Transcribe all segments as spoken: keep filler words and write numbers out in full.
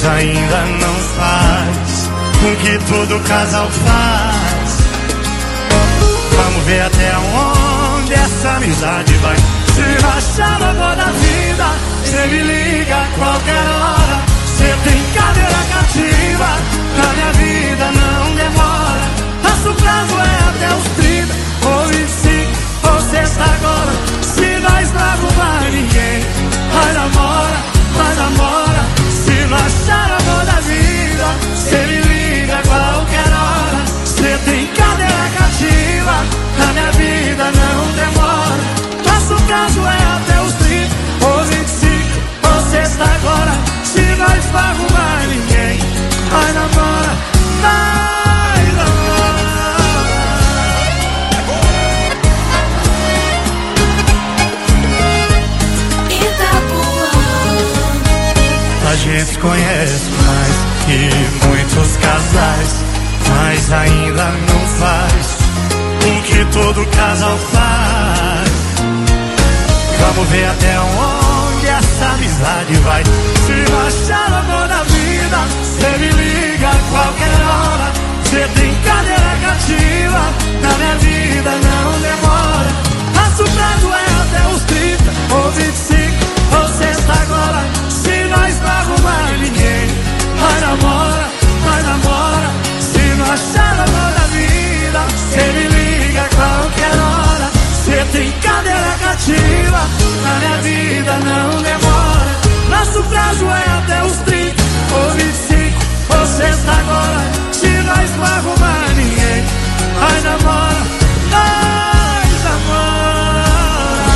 mas ainda não faz o que todo casal faz. Vamos ver até onde essa amizade vai. Se achar o amor da vida, cê me liga a qualquer hora. Cê tem cadeira cativa, na minha vida não demora. Nosso prazo é até os trinta, ou vinte e cinco, ou sexta agora. Se nós não arrumar ninguém, vai namora, vai namora. Se não achar o amor da vida, cê me liga a qualquer hora. Cê tem cadeira cativa, na minha vida não demora. Nosso prazo é até os trinta, ou vinte e cinco, ou sexta agora. Se nós não arrumar ninguém, vai namora, vai namora. A gente se conhece mais que muitos casais, mas ainda não faz o que todo casal faz. Vamos ver até onde essa amizade vai. Se não achar o amor da vida, cê me liga a qualquer hora. Cê tem cadeira cativa, na minha vida não demora. Nosso prazo é até os trinta, ou vinte e cinco, ou sexta agora. Se nós não arrumar ninguém, vai namora, vai namora. Se não achar o amor da vida, cê me liga a qualquer hora. Cê tem cadeira cativa, na minha vida não demora. Nosso prazo é até os trinta, ou vinte e cinco, ou sexta agora. Se nós não arrumar ninguém, vai namora, vai namora.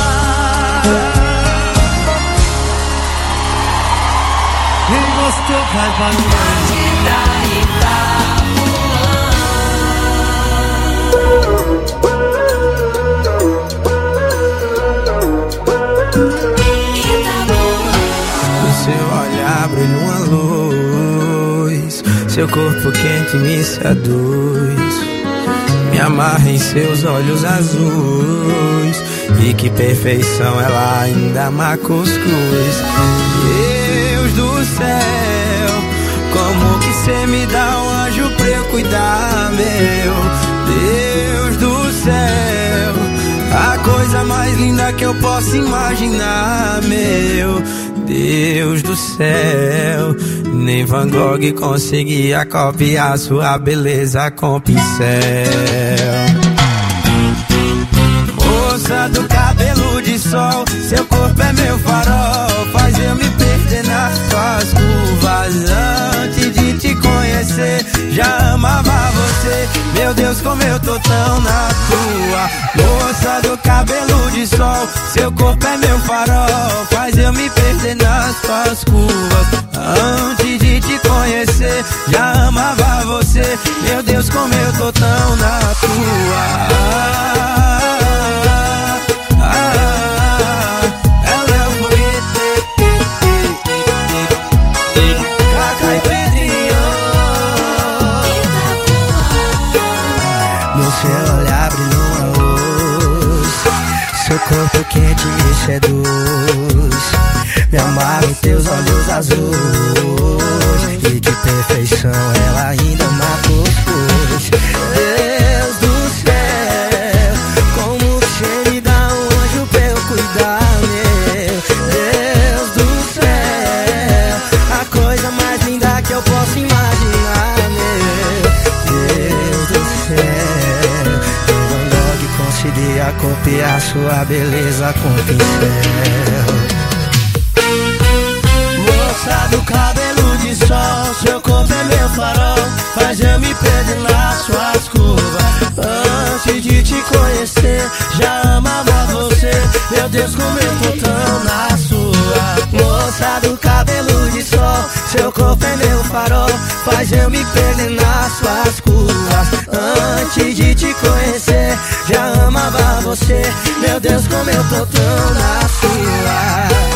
Quem gostou faz barulho. Seu olhar brilha uma luz, seu corpo quente me seduz. Me amarra em seus olhos azuis, e que perfeição ela ainda macuscuz. Deus do céu, como que cê me dá um anjo pra eu cuidar, meu Deus do céu, a coisa mais linda que eu posso imaginar, meu Deus do céu. Nem Van Gogh conseguia copiar sua beleza com pincel. Moça do cabelo de sol, seu corpo é meu farol, faz eu me perder nas suas curvas. Antes de te conhecer, já amava você. Meu Deus, como eu tô tão na tua. Moça do cabelo de sol, seu corpo é meu farol, faz eu me perder nas tuas curvas. Antes de te conhecer, já amava você. Meu Deus, como eu tô tão na tua. Ela é o foguete, Cacá e Pedrinho. No seu olhar brilha uma luz, seu corpo quente me seduz. Me amarra em teus olhos azuis, e de perfeição ela ainda macuscuz. Deus do céu, como você me dá um anjo pra eu cuidar, meu Deus do céu, a coisa mais linda que eu posso imaginar, meu Deus do céu. Van Gogh conseguia copiar sua beleza com pincel. Moça do cabelo de sol, seu corpo é meu farol, faz eu me perder nas suas curvas. Antes de te conhecer, já amava você. Meu Deus, como eu tô tão na sua. Moça do cabelo de sol, seu corpo é meu farol, faz eu me perder nas suas curvas. Antes de te conhecer, já amava você. Meu Deus, como eu tô tão na sua.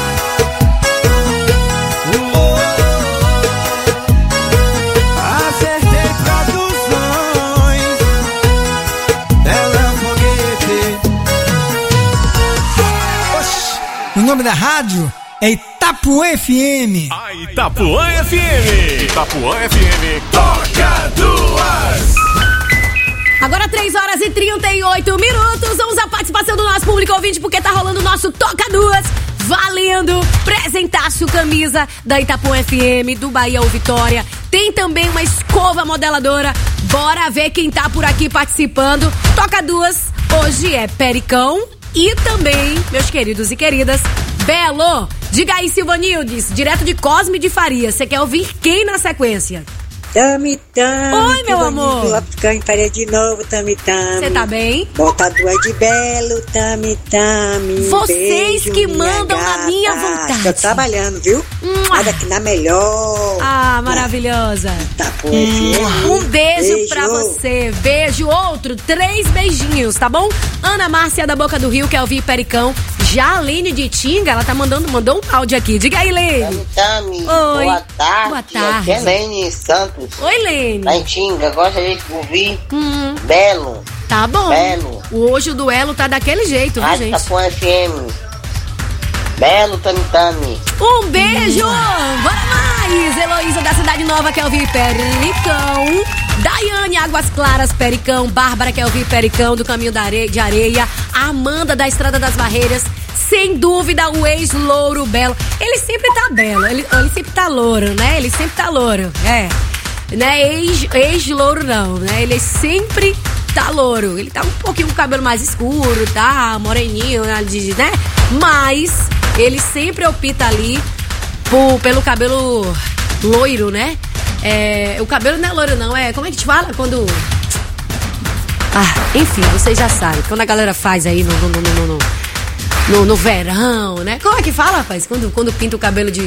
O nome da rádio é Itapuã F M. A Itapuã F M. Itapuã F M. Toca duas. Agora três horas e trinta e oito minutos. Vamos à participação do nosso público ouvinte, porque tá rolando o nosso Toca Duas. Valendo presentaço camisa da Itapuã F M, do Bahia ou Vitória. Tem também uma escova modeladora. Bora ver quem tá por aqui participando. Toca Duas. Hoje é Pericão e também, meus queridos e queridas, Belo. Diga aí, Silvanildes, direto de Cosme de Faria. Você quer ouvir quem na sequência? Tami, tami. Oi, meu amor. Lá em Faria de novo, tami, tami. Você tá bem? Bota duas de Belo, tami, tami. Vocês Beijo, que minha mandam gata. na minha vontade. Tô trabalhando, viu? Nada aqui na melhor. Ah, maravilhosa. Tá bom, hum. Um beijo, beijo pra você. Beijo, outro. Três beijinhos, tá bom? Ana Márcia da Boca do Rio quer ouvir Pericão. Já a Lene de Tinga, ela tá mandando, mandou um áudio aqui. Diga aí, Lene. Tami, Oi. boa tarde. Boa tarde. Aqui é Lene Santos. Oi, Lene. Lá em Tinga, gostaria de ouvir Hum. Belo. Tá bom. Belo. Hoje o duelo tá daquele jeito, viu, Rádio gente? Itapuã F M. Belo, Tami, Tami. Um beijo! Bora mais! Heloísa da Cidade Nova quer ouvir Pericão. Daiane Águas Claras, Pericão. Bárbara quer ouvir Pericão do Caminho da Areia, de Areia. Amanda da Estrada das Barreiras. Sem dúvida, o ex-louro Belo. Ele sempre tá belo, ele, ele sempre tá louro, né? Ele sempre tá louro, é. Né? Ex, ex-louro não, né? Ele sempre tá louro. Ele tá um pouquinho com o cabelo mais escuro, tá? Moreninho, né? Mas ele sempre opta ali por, pelo cabelo loiro, né? É, o cabelo não é loiro, não. É, como é que te fala quando... Ah, enfim, vocês já sabem. Quando a galera faz aí no, no, no, no, no, no, no verão, né? Como é que fala, rapaz? Quando, quando pinta o cabelo de...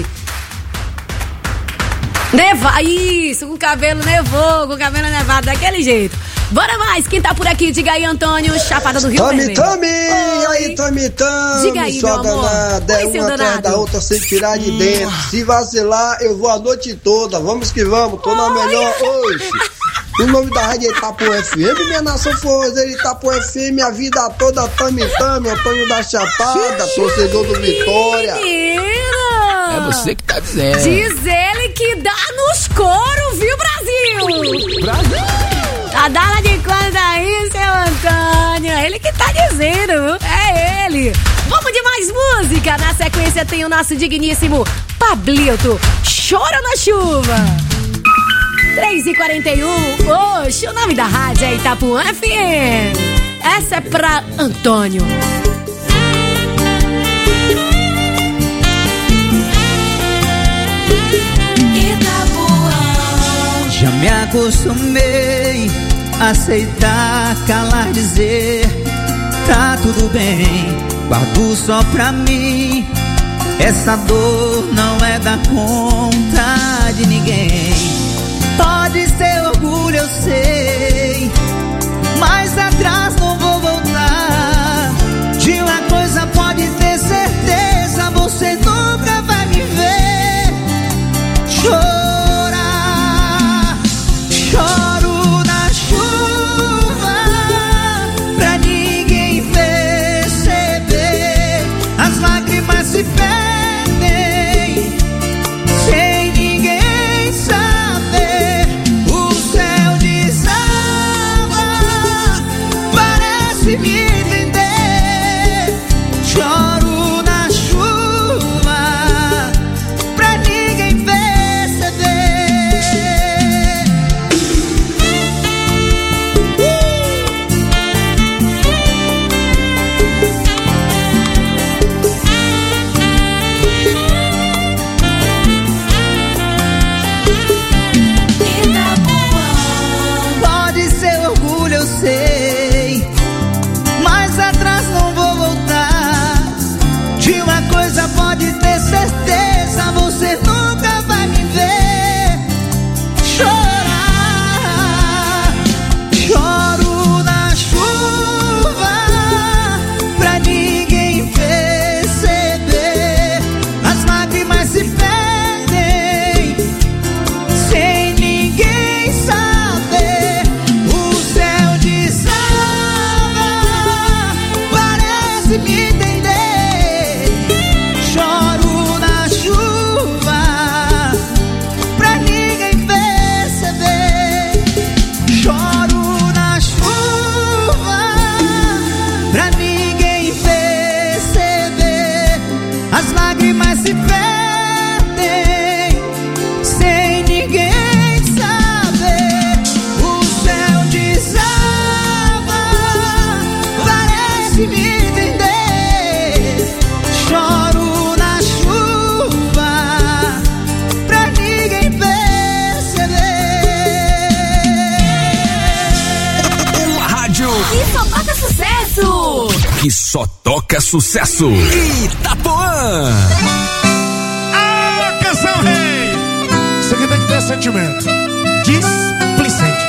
Neva, isso, com o cabelo nevou, com o cabelo nevado, daquele jeito. Bora mais, quem tá por aqui? Diga aí, Antônio, Chapada do Rio Tami, Vermelho. Tami, Oi. aí, Tami, Tami, Diga aí, sua meu amor. danada, Oi, é seu uma atrás danado. da outra sem tirar de dentro. Se vacilar, eu vou a noite toda, vamos que vamos, tô na melhor hoje. O nome da rádio é Itapuã F M, minha nação forrozeira Itapuã F M, a vida toda, Tami, Tami, Antônio da Chapada, torcedor do Vitória. Menino! É você que tá dizendo. Diz ele que dá nos coros, viu, Brasil? Brasil! A dala de conta aí, seu Antônio. Ele que tá dizendo, é ele. Vamos de mais música. Na sequência tem o nosso digníssimo Pablito, Chora na Chuva. três e quarenta e um. Oxe, o nome da rádio é Itapuã F M. Essa é pra Antônio. Já me acostumei a aceitar, calar, dizer tá tudo bem, guardo só pra mim. Essa dor não é da conta de ninguém. Pode ser orgulho, eu sei, mas atrás não vou voltar. De uma coisa pode ter certeza, você nunca vai me ver chorar. Choro na chuva pra ninguém perceber. As lágrimas se perdem toca sucesso. Itapuã. Ah, canção rei. Isso aqui tem que ter sentimento. Displicente.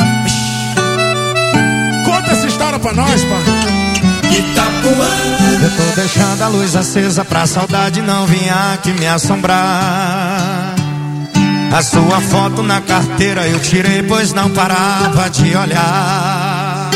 Conta essa história pra nós, pai. Itapuã. Eu tô deixando a luz acesa pra saudade não vir aqui me assombrar. A sua foto na carteira eu tirei, pois não parava de olhar.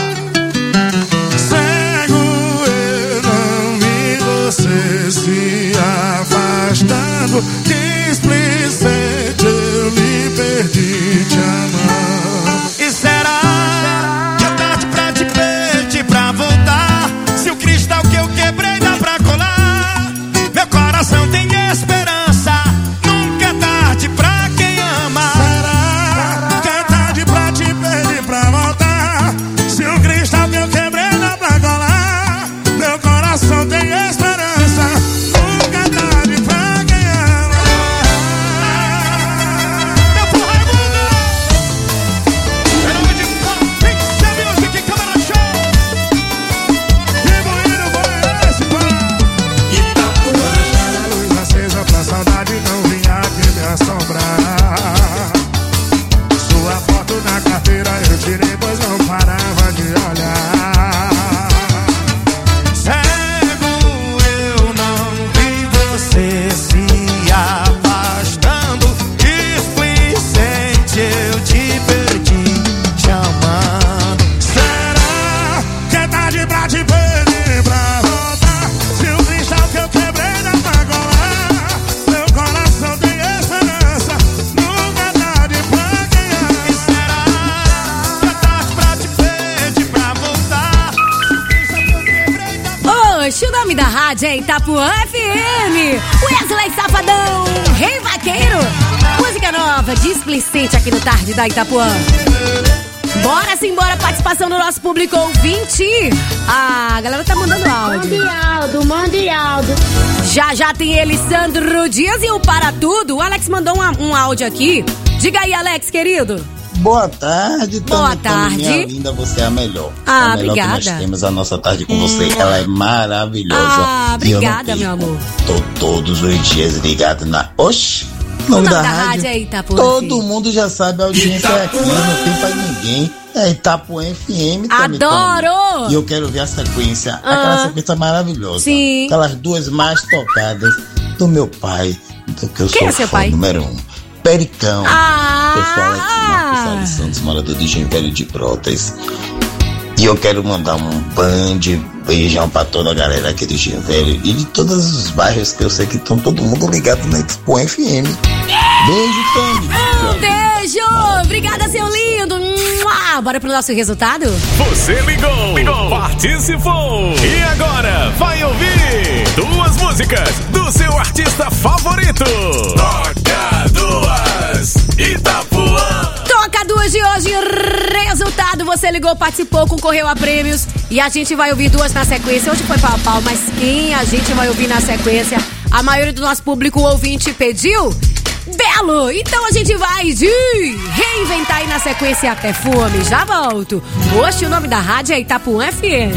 Cego eu não vi você se afastando. Displicente eu lhe perdi te amando. E será que é tarde pra te pedir pra voltar? Se o cristal que eu quebrei dá pra colar, meu coração tem esperança. Nunca é tarde pra quem ama. Será que é tarde pra te pedir pra voltar? Se o cristal que eu quebrei dá pra colar, meu coração tem esperança. Nunca é tarde pra quem ama. Meu porra é mundo. Tem que ser music, câmera show. Que bonito foi esse pão. A luz acesa pra saudade não vinha aqui me assombrar. Sua foto na carteira eu tirei, pois não parava de olhar. Cego eu não vi você se afastando. Displicente eu te perdi te amando. Será que é tarde pra te pedir pra voltar? Se o cristal que eu quebrei dá pra colar, meu coração tem esperança. Nunca é tarde pra quem ama. E será que é tarde pra te pedir pra voltar? Se o cristal que eu quebrei dá pra... Oxe, o nome da rádio é Itapuã F M. Wesley Safadão, Rei Vaqueiro. Música nova, Displicente aqui no Tarde da Itapuã. Bora sim, bora, participação do nosso público ouvinte. Ah, a galera tá mandando áudio. Aldo, mande Aldo. Já já tem ele, Sandro Dias e o Para Tudo. O Alex mandou um, um áudio aqui. Diga aí, Alex, querido. Boa tarde, Boa Tami, tarde. minha linda, você é a melhor. Ah, a melhor obrigada. que nós temos a nossa tarde com você, ela é maravilhosa. Ah, E eu não obrigada, perco. meu amor. Tô todos os dias ligado na... Oxi, O nome da rádio é Itapuã. Todo mundo já sabe, a audiência é aqui, não tem pra ninguém. É Itapuã F M. Tami, Adoro! Tami. E eu quero ver a sequência, Ah. aquela sequência maravilhosa. Sim. Aquelas duas mais tocadas do meu pai, do que eu Quem sou é seu fã pai? número um. Pericão. Ah! Pessoal aqui, Marcos Salles Santos, morador de Genvelho de Brotas. E eu quero mandar um bande beijão pra toda a galera aqui do Genvelho e de todos os bairros que eu sei que estão todo mundo ligado na Itapuã F M. Beijo, Tami. Um beijo! Obrigada, seu lindo! Mua! Bora pro nosso resultado? Você ligou, ligou, participou. E agora vai ouvir duas músicas do seu artista favorito. Toca duas, Itapuã. Toca duas de hoje, resultado, você ligou, participou, concorreu a prêmios e a gente vai ouvir duas na sequência. Hoje foi pau a pau, mas quem a gente vai ouvir na sequência? A maioria do nosso público ouvinte pediu Belo, então a gente vai de Reinventar aí na sequência Perfume, já volto. Hoje o nome da rádio é Itapuã F M.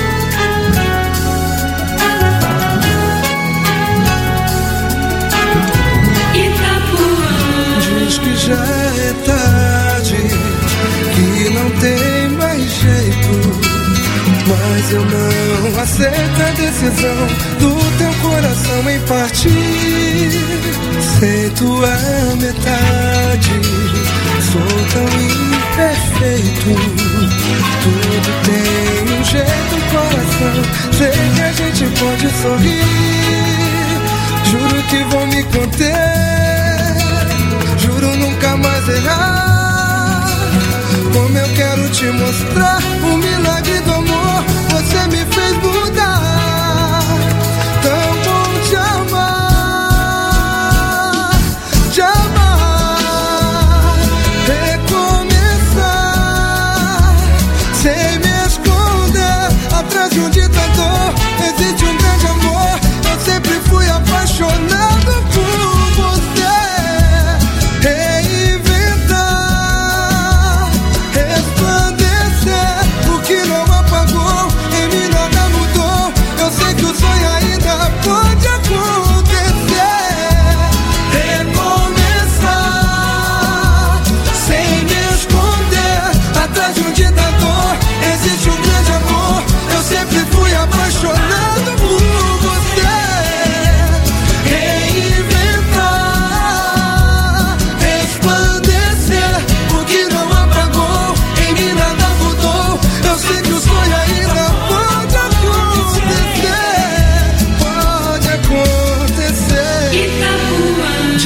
Diz que já é tarde, que não tem mais jeito, mas eu não aceito a decisão do teu coração em partir. Sem tua metade, sou tão imperfeito. Tudo tem um jeito, coração. Sei que a gente pode sorrir. Juro que vou me conter. Juro nunca mais errar. Como eu quero te mostrar o milagre do amor. Você me fez mudar. Tão bom te amar. Te amar. Recomeçar. Sem me esconder atrás de um ditador. Existe um grande amor. Eu sempre fui apaixonado por você. Reinventar, resplandecer,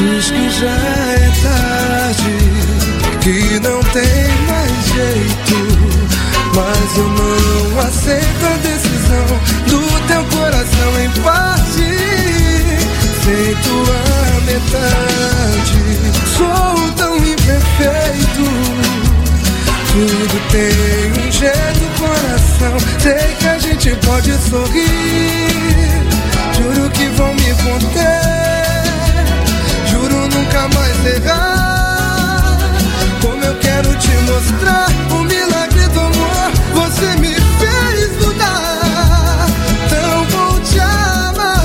Diz que já é tarde, que não tem mais jeito, mas eu não aceito a decisão do teu coração em parte, sem tua metade. Sou tão imperfeito, tudo tem um jeito, coração. Sei que a gente pode sorrir, juro que vou me conter, juro nunca mais errar. Como eu quero te mostrar o milagre do amor, você me fez mudar. Então vou te amar,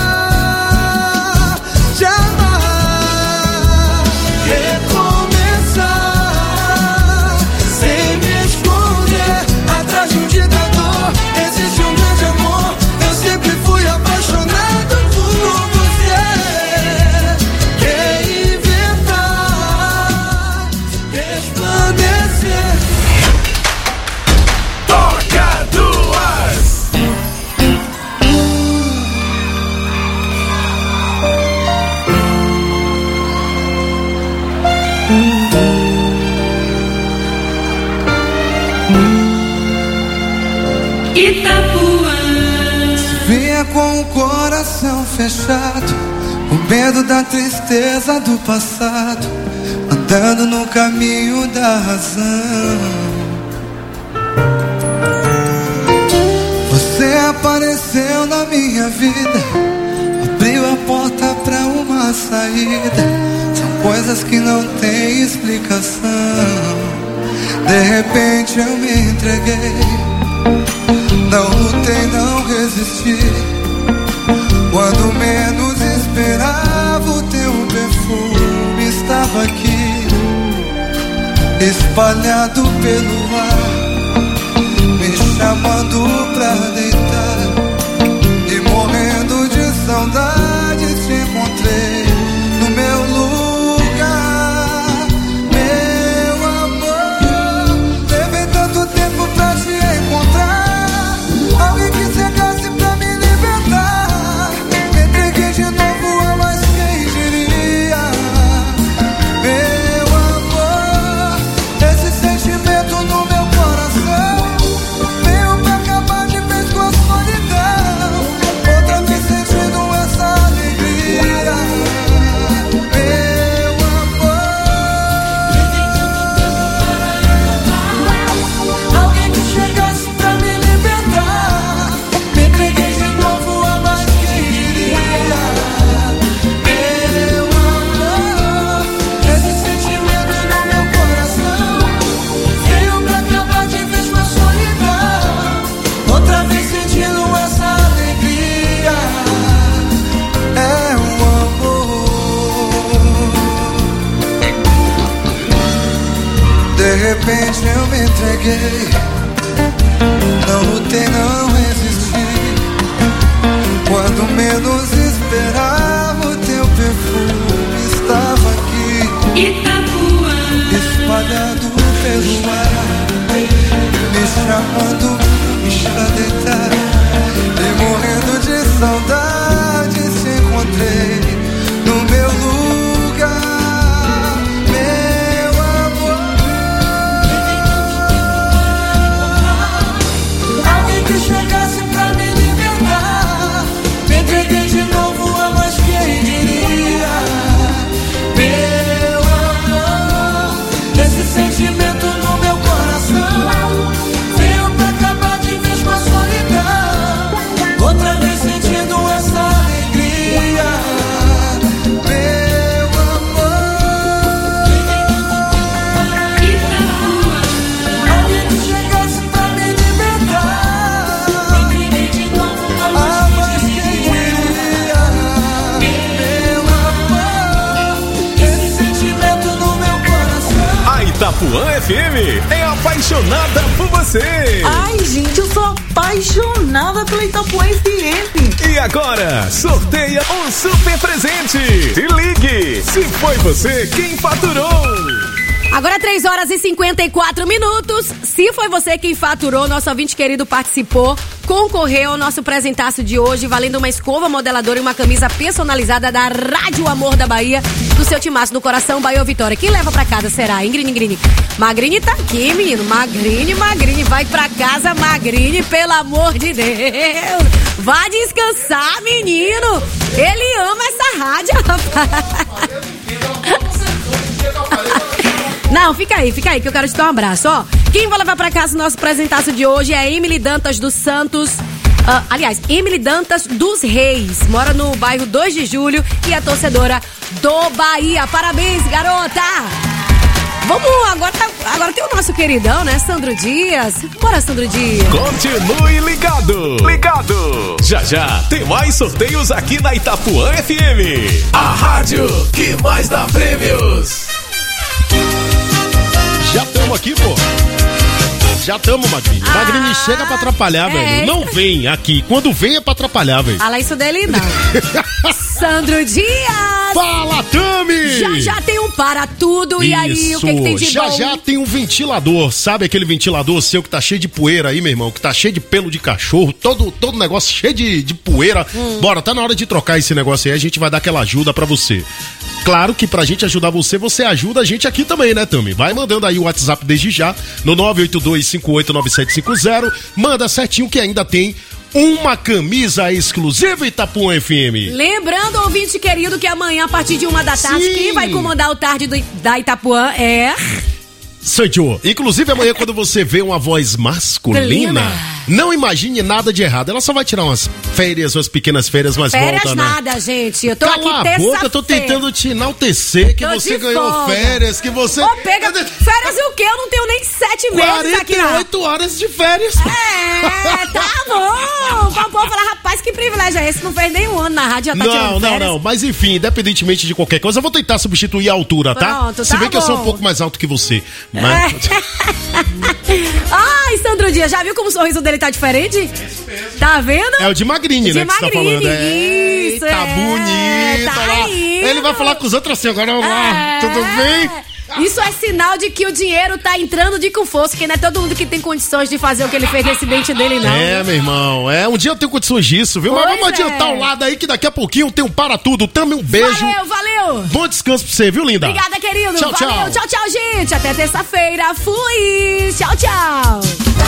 te amar, recomeçar, sem me esconder atrás de um ditador. Existe um grande amor, eu sempre fui apaixonado por você. Reinventar, resplandecer. Toca duas. Vinha com o coração fechado, com medo da tristeza do passado, andando no caminho da razão. Você apareceu na minha vida, abriu a porta pra uma saída. São coisas que não têm explicação. De repente eu me entreguei, não lutei, não resisti. Quando menos esperava, o teu perfume estava aqui, espalhado pelo ar, me chamando pra deitar. E morrendo de saudade te encontrei no meu lugar. Meu amor, levei tanto tempo pra te encontrar, alguém que chegasse pra me libertar. Me entreguei de novo, a mais quem diria. Meu amor, esse sentimento no meu coração veio pra acabar de vez com a solidão. Outra vez sentindo essa alegria. Meu amor, alguém que chegasse pra me libertar. Me entreguei de novo, a mais quem diria. Meu amor, esse sentimento no meu coração veio pra acabar de vez com a solidão. Outra vez sentindo essa alegria. É o amor. De repente eu me entreguei, não lutei, não resisti. Quando menos esperava, o teu perfume estava aqui, espalhado pelo ar, me chamando pra deitar. E morrendo de saudade te encontrei no meu lugar. Meu amor, alguém que chegasse pra me libertar. Me entreguei de novo, a mais quem diria. Meu amor, esse sentimento no meu coração veio pra acabar de vez com a solidão. Outra vez sentindo essa alegria. Meu amor, alguém que chegasse pra me libertar. A mais quem diria. Meu amor, esse sentimento no meu coração. A Itapuã F M é apaixonada por você. Ai, gente, eu sou apaixonada pela Itapuã F M. E agora, sorteia um super presente. Se ligue, se foi você quem faturou. Agora três horas e cinquenta e quatro minutos. Se foi você quem faturou, nosso ouvinte querido participou, concorreu ao nosso presentaço de hoje, valendo uma escova modeladora e uma camisa personalizada da Rádio Amor da Bahia, do seu timaço do coração, Bahia ou Vitória. Quem leva pra casa será? Ingrid Ingrid. Magrini tá aqui, menino. Magrini, Magrini. Vai pra casa, Magrini, pelo amor de Deus. Vá descansar, menino. Ele ama essa rádio, rapaz. Não, fica aí, fica aí, que eu quero te dar um abraço, ó. Quem vai levar pra casa o nosso apresentaço de hoje é a Emily Dantas dos Santos. Uh, aliás, Emily Dantas dos Reis. Mora no bairro dois de julho e é torcedora do Bahia. Parabéns, garota! Vamos, agora, agora tem o nosso queridão, né? Sandro Dias. Bora, Sandro Dias. Continue ligado. Ligado. Já já tem mais sorteios aqui na Itapuã F M. A rádio que mais dá prêmios. Já estamos aqui, pô. Já estamos, Magrini. Ah, Magrini chega pra atrapalhar, é. velho. Não vem aqui. Quando vem é pra atrapalhar, velho. Fala isso dele, não. Sandro Dias. Fala, Tami. Já já tem um para tudo. Isso. E aí, o que, que tem de já, bom? Já já tem um ventilador. Sabe aquele ventilador seu que tá cheio de poeira aí, meu irmão? Que tá cheio de pelo de cachorro. Todo, todo negócio cheio de, de poeira. Hum. Bora, tá na hora de trocar esse negócio aí. A gente vai dar aquela ajuda pra você. Claro que pra gente ajudar você, você ajuda a gente aqui também, né, Tami? Vai mandando aí o WhatsApp desde já, no nove oito dois cinco oito nove sete cinco zero. Manda certinho que ainda tem uma camisa exclusiva Itapuã F M. Lembrando, ouvinte querido, que amanhã, a partir de uma da tarde, Sim. quem vai comandar o tarde do, da Itapuã é... Sancho, inclusive amanhã quando você vê uma voz masculina, não imagine nada de errado. Ela só vai tirar umas férias, umas pequenas férias, mas férias volta, nada, né? gente. Eu tô Cala aqui a boca, eu tô tentando te enaltecer que tô você ganhou folga. férias, que você... Ô, pega férias e o quê? Eu não tenho nem sete meses aqui, não. quarenta e oito horas de férias. É, tá bom. O povo fala, rapaz, que privilégio é esse? Não fez nem um ano na rádio, já tá não, tirando Não, férias. não, não. Mas enfim, independentemente de qualquer coisa, eu vou tentar substituir a altura, tá? Pronto, Se tá bem bom. que eu sou um pouco mais alto que você. Mas... Ai, Sandro Dias, já viu como o sorriso dele tá diferente? Tá vendo? É o de Magrini, de né, Magrini, que você tá falando. É, isso, tá é, bonito tá lá. indo. Ele vai falar com os outros assim, agora lá, é. tudo bem? Isso é sinal de que o dinheiro tá entrando de com força, que não é todo mundo que tem condições de fazer o que ele fez nesse dente dele, não. É, meu irmão, é, um dia eu tenho condições disso, viu? Pois Mas vamos é. adiantar o lado aí que daqui a pouquinho tem um para tudo. Também um beijo. Valeu, valeu. Bom descanso pra você, viu, linda? Obrigada, querido. Tchau, valeu, tchau. tchau, tchau, gente. Até terça-feira. Fui. Tchau, tchau.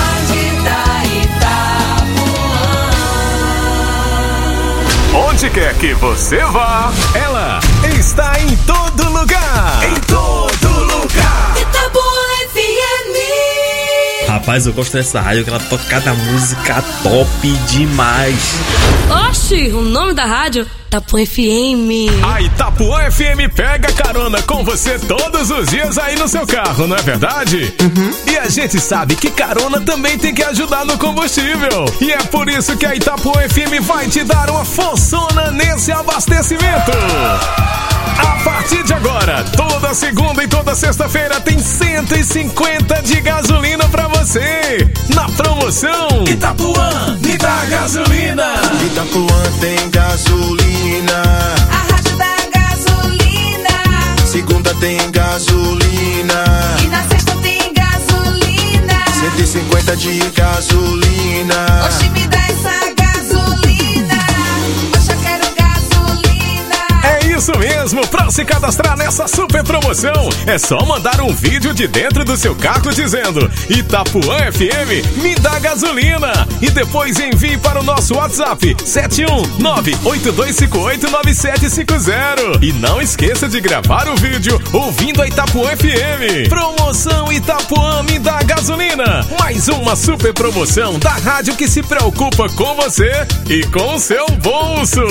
Onde quer que você vá, ela está em todo lugar. Em todo lugar. Itapuã F M. Rapaz, eu gosto dessa rádio, que ela toca cada música top demais. Oxi, o nome da rádio? Itapuã F M. A Itapuã F M pega carona com você todos os dias aí no seu carro, não é verdade? Uhum. E a gente sabe que carona também tem que ajudar no combustível. E é por isso que a Itapuã F M vai te dar uma forçona nesse abastecimento. A partir de agora, toda segunda e toda sexta-feira tem cento e cinquenta de gasolina pra você. Na promoção Itapuã me dá gasolina. Itapuã tem gasolina. A rádio da gasolina. Segunda tem gasolina. E na sexta tem gasolina. cento e cinquenta de gasolina. Oxi, me dá essa gasolina. Oxe, eu quero gasolina. É isso mesmo, pra se cadastrar nessa super promoção, é só mandar um vídeo de dentro do seu carro dizendo Itapuã F M me dá gasolina e depois envie para o nosso WhatsApp sete um nove oito dois cinco oito nove sete cinco zero e não esqueça de gravar o vídeo ouvindo a Itapuã F M. Promoção Itapuã me dá gasolina, mais uma super promoção da rádio que se preocupa com você e com o seu bolso.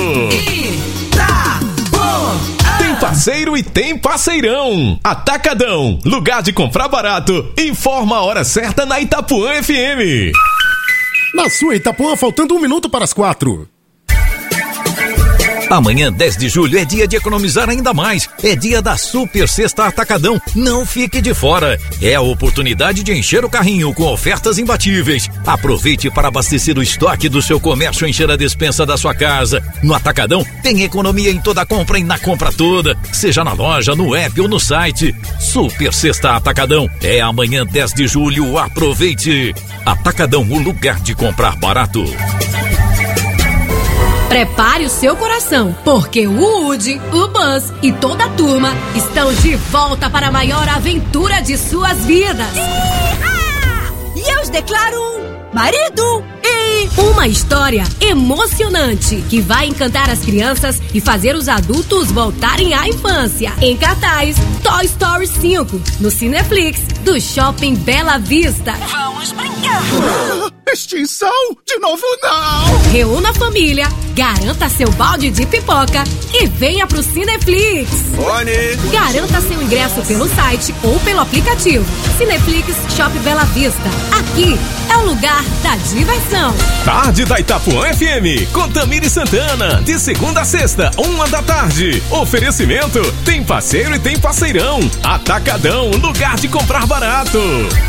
Tem parceiro e tem parceirão. Atacadão, lugar de comprar barato. Informa a hora certa na Itapuã F M. Na sua Itapuã, faltando um minuto para as quatro. Amanhã, dez de julho, é dia de economizar ainda mais. É dia da Super Sexta Atacadão. Não fique de fora. É a oportunidade de encher o carrinho com ofertas imbatíveis. Aproveite para abastecer o estoque do seu comércio e encher a despensa da sua casa. No Atacadão, tem economia em toda compra e na compra toda. Seja na loja, no app ou no site. Super Sexta Atacadão. É amanhã, dez de julho. Aproveite. Atacadão, o lugar de comprar barato. Prepare o seu coração, porque o Woody, o Buzz e toda a turma estão de volta para a maior aventura de suas vidas. E eu os declaro um marido e uma história emocionante que vai encantar as crianças e fazer os adultos voltarem à infância. Em cartaz, Toy Story cinco, no Cineflix, do Shopping Bela Vista. Vamos brincar! Extinção? De novo não! Reúna a família, garanta seu balde de pipoca e venha pro Cineflix. Boni! Garanta seu ingresso pelo site ou pelo aplicativo. Cineflix Shopping Bela Vista. Aqui é o lugar da diversão. Tarde da Itapuã F M, com Tamiri Santana, de segunda a sexta, uma da tarde. Oferecimento, tem parceiro e tem parceirão. Atacadão, lugar de comprar barato.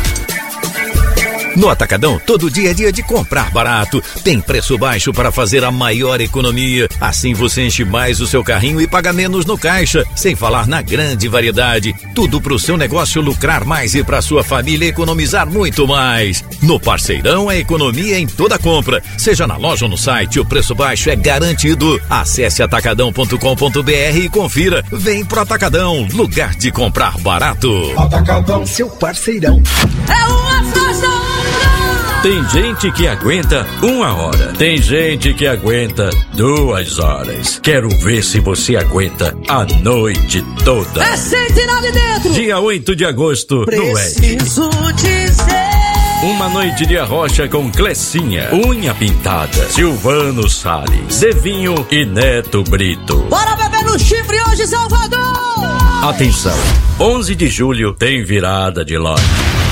No Atacadão, todo dia é dia de comprar barato. Tem preço baixo para fazer a maior economia. Assim você enche mais o seu carrinho e paga menos no caixa. Sem falar na grande variedade. Tudo pro seu negócio lucrar mais e pra sua família economizar muito mais. No Parceirão é economia em toda compra. Seja na loja ou no site, o preço baixo é garantido. Acesse atacadão ponto com ponto br e confira. Vem pro Atacadão, lugar de comprar barato. Atacadão, seu parceirão. É uma festa! Tem gente que aguenta uma hora. Tem gente que aguenta duas horas. Quero ver se você aguenta a noite toda. É Sentinela de dentro! Dia oito de agosto, no E G. Preciso dizer. Uma noite de arrocha com Clecinha, Unha Pintada, Silvano Salles, Devinho e Neto Brito. Bora beber no chifre hoje, Salvador! Atenção, onze de julho tem virada de loja.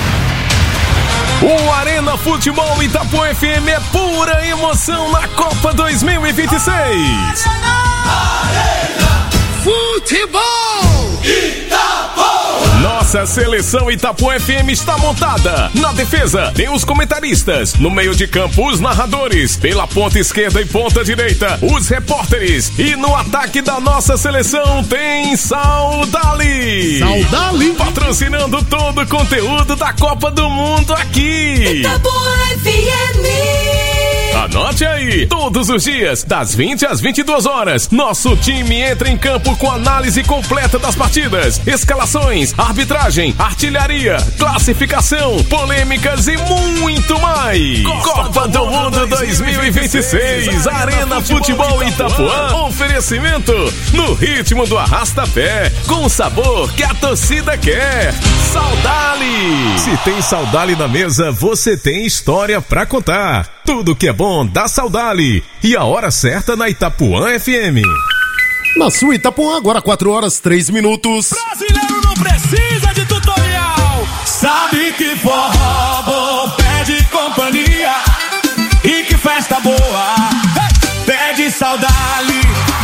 O Arena Futebol Itapuã F M é pura emoção na Copa dois mil e vinte e seis. Arena Futebol Itapuã. Nossa seleção Itapuã F M está montada. Na defesa, tem os comentaristas. No meio de campo, os narradores. Pela ponta esquerda e ponta direita, os repórteres. E no ataque da nossa seleção, tem Saudali. Saudali. Patrocinando todo o conteúdo da Copa do Mundo aqui. Itapuã F M. Anote aí, todos os dias, das vinte às vinte e duas horas, nosso time entra em campo com análise completa das partidas, escalações, arbitragem, artilharia, classificação, polêmicas e muito mais. Copa do Mundo dois mil e vinte e seis, Arena Futebol Itapuã, oferecimento no ritmo do arrasta-pé, com o sabor que a torcida quer. Saudali! Se tem Saudali na mesa, você tem história pra contar. Tudo que é bom dá Saudali. E a hora certa na Itapuã F M. Na sua Itapuã, agora quatro horas, três minutos. Brasileiro não precisa de tutorial. Sabe que forró bom pede companhia. E que festa boa pede Saudali.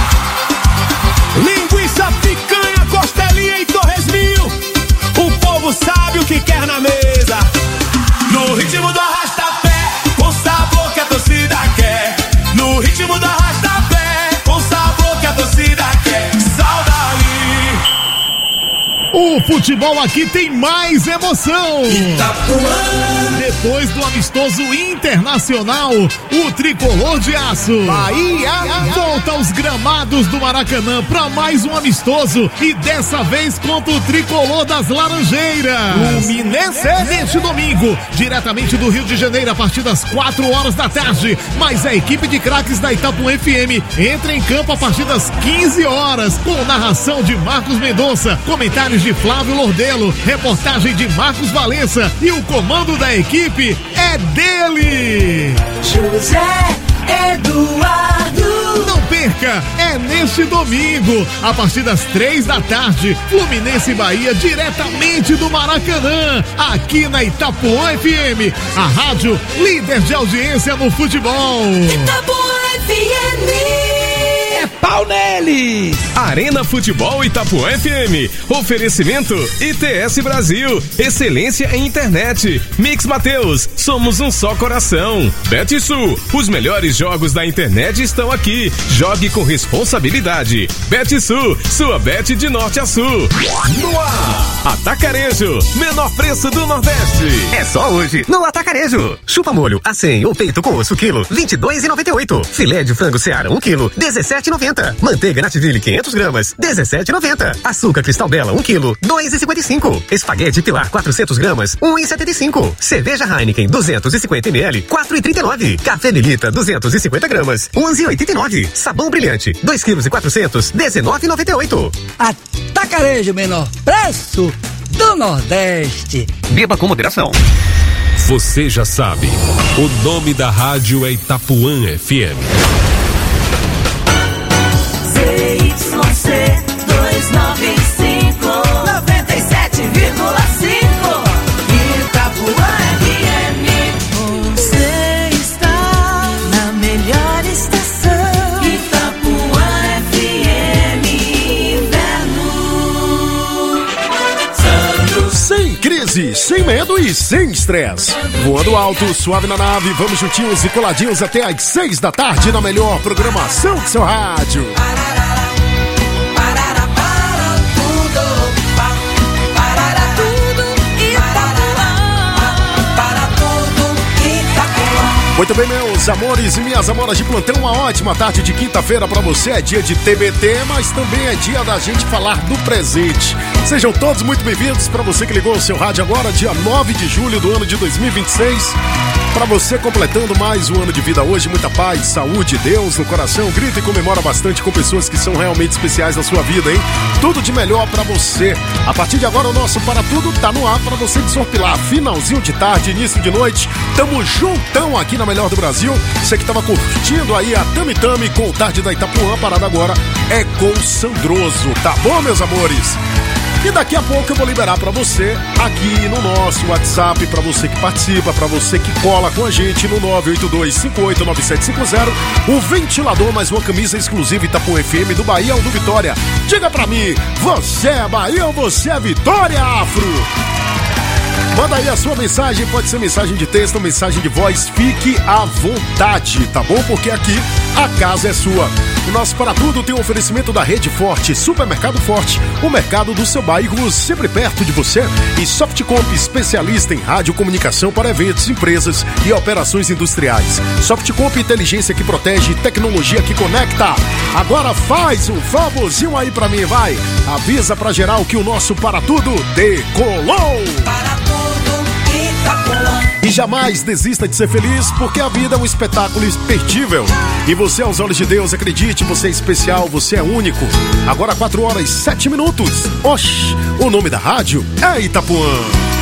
Linguiça, picanha, costelinha e torresminho. O povo sabe o que quer na mesa. No ritmo do arrasta-pé, com sabor que a torcida quer. No ritmo do arrasta-pé, com sabor que a torcida quer. Saudali. O futebol aqui tem mais emoção. Itapuã. Depois do amistoso internacional, o tricolor de aço Bahia volta aos gramados do Maracanã para mais um amistoso e dessa vez contra o tricolor das Laranjeiras. Fluminense. Neste domingo, diretamente do Rio de Janeiro, a partir das quatro horas da tarde. Mas a equipe de craques da Itapuã F M entra em campo a partir das quinze horas, com narração de Marcos Mendonça, comentários de Flávio Lordelo, reportagem de Marcos Valença e o comando da equipe é dele, José Eduardo. Não perca, é neste domingo, a partir das três da tarde, Fluminense e Bahia, diretamente do Maracanã, aqui na Itapuã F M, a rádio líder de audiência no futebol. Itapuã F M. É pau neles! Arena Futebol Itapuã F M. Oferecimento I T S Brasil. Excelência em internet. Mix Mateus. Somos um só coração. Betsul. Os melhores jogos da internet estão aqui. Jogue com responsabilidade. Betsul. Sua bet de norte a sul. No ar. Atacarejo. Menor preço do Nordeste. É só hoje no Atacarejo. Chupa molho a cem ou peito com osso quilo, vinte e dois reais e noventa e oito centavos. Filé de frango Seara um quilo, dezessete reais e noventa centavos. Manteiga Nativille quinhentas gramas, dezessete reais e noventa centavos. Açúcar Cristal Bela um quilo, dois reais e cinquenta e cinco centavos. Espaguete Pilar quatrocentas gramas, um real e setenta e cinco centavos. Cerveja Heineken duzentos e cinquenta mililitros, quatro reais e trinta e nove centavos. Café Melita duzentas e cinquenta gramas, onze reais e oitenta e nove centavos. Sabão Brilhante dois quilos e quatrocentos, dezenove reais e noventa e oito centavos. Atacarejo, menor preço do Nordeste. Beba com moderação. Você já sabe, o nome da rádio é Itapuã F M. Z Y C duzentos e noventa e cinco, noventa e sete vírgula cinco. Itapuã F M. Você está na melhor estação. Itapuã F M. Inverno. Santos. Sem crise, sem medo e sem estresse. Voando alto, suave na nave, vamos juntinhos e coladinhos até às seis da tarde na melhor programação do seu rádio. Muito bem, meus amores e minhas amoras de plantão, uma ótima tarde de quinta-feira pra você. É dia de T B T, mas também é dia da gente falar do presente. Sejam todos muito bem-vindos. Pra você que ligou o seu rádio agora, dia nove de julho do ano de dois mil e vinte e seis. Pra você completando mais um ano de vida hoje, muita paz, saúde, Deus no coração. Grita e comemora bastante com pessoas que são realmente especiais na sua vida, hein? Tudo de melhor pra você. A partir de agora o nosso Para Tudo tá no ar pra você desorpilar. Finalzinho de tarde, início de noite, tamo juntão aqui na melhor do Brasil. Você que tava curtindo aí a Tami Tami com o Tarde da Itapuã, parada agora é com o Sandroso, tá bom, meus amores? E daqui a pouco eu vou liberar pra você aqui no nosso WhatsApp, pra você que participa, pra você que cola com a gente no nove oito dois, cinco oito nove sete cinco zero, o ventilador mais uma camisa exclusiva Itapuã F M do Bahia ou do Vitória. Diga pra mim, você é Bahia ou você é Vitória, Afro? Manda aí a sua mensagem, pode ser mensagem de texto ou mensagem de voz, fique à vontade, tá bom? Porque aqui a casa é sua. O nosso Para Tudo tem um oferecimento da Rede Forte, Supermercado Forte, o mercado do seu bairro sempre perto de você. E Softcomp, especialista em radiocomunicação para eventos, empresas e operações industriais. Softcomp, inteligência que protege, tecnologia que conecta. Agora faz um favorzinho aí pra mim, vai. Avisa pra geral que o nosso Para Tudo decolou. Para tudo, Itapuã. E jamais desista de ser feliz, porque a vida é um espetáculo imperdível. E você, aos olhos de Deus, acredite, você é especial, você é único. Agora quatro horas e sete minutos. Oxi, o nome da rádio é Itapuã.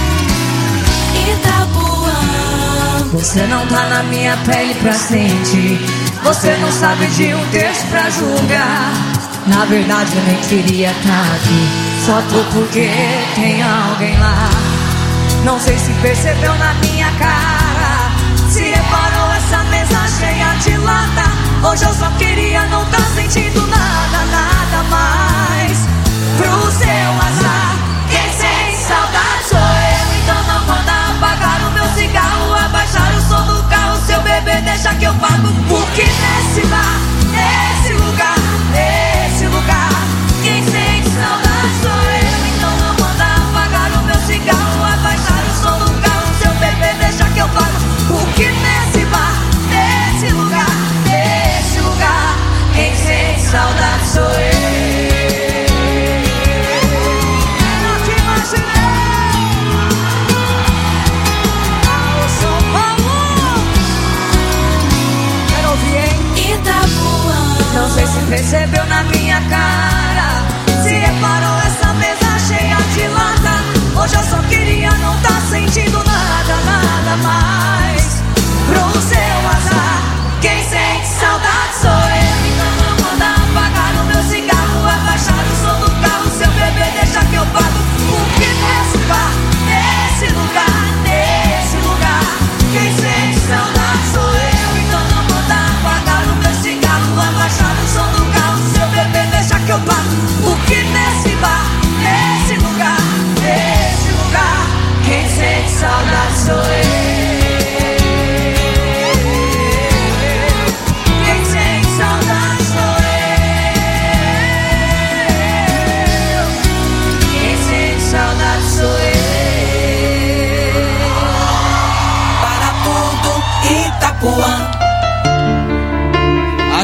Itapuã. Você não tá na minha pele pra sentir. Você não sabe de um texto pra julgar. Na verdade eu nem queria estar aqui. Só tô porque tem alguém lá. Não sei se percebeu na minha cara, se reparou essa mesa cheia de lata. Hoje eu só queria não tá sentindo nada, nada mais. Pro seu azar, quem sem saudade sou eu. Então não manda apagar o meu cigarro, abaixar o som do carro. Seu bebê deixa que eu pago. Porque nesse bar, nesse lugar, nesse lugar, quem sente saudade sou eu. Então não manda apagar o meu cigarro, abaixar o som do carro. Seu bebê deixa que eu pago. Porque nesse bar, nesse lugar, nesse lugar, quem sente saudade sou eu.